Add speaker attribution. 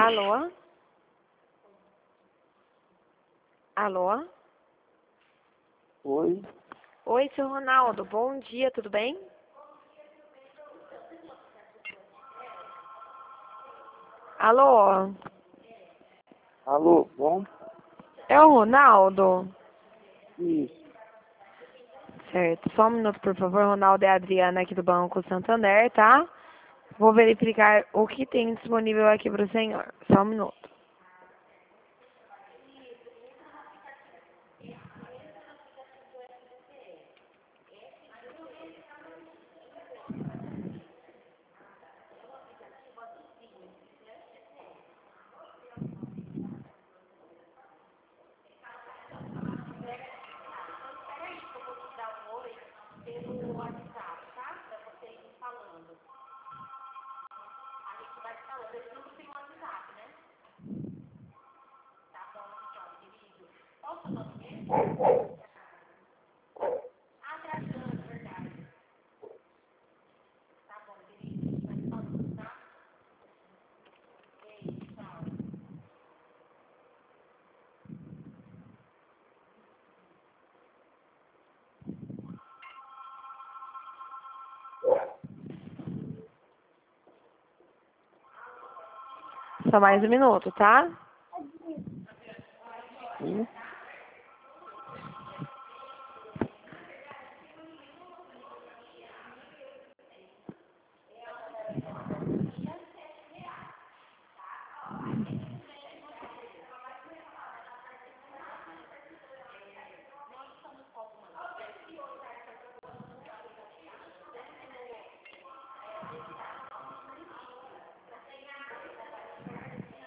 Speaker 1: Alô? Alô?
Speaker 2: Oi,
Speaker 1: Oi, seu Ronaldo. Bom dia, tudo bem? Alô?
Speaker 2: alô, bom?
Speaker 1: É o Ronaldo?
Speaker 2: Isso,
Speaker 1: Certo. Só um minuto, por favor. Ronaldo é a Adriana aqui do Banco Santander, tá? Vou verificar o que tem disponível aqui para o senhor. Só um minuto. Só mais um minuto, tá?
Speaker 2: sim.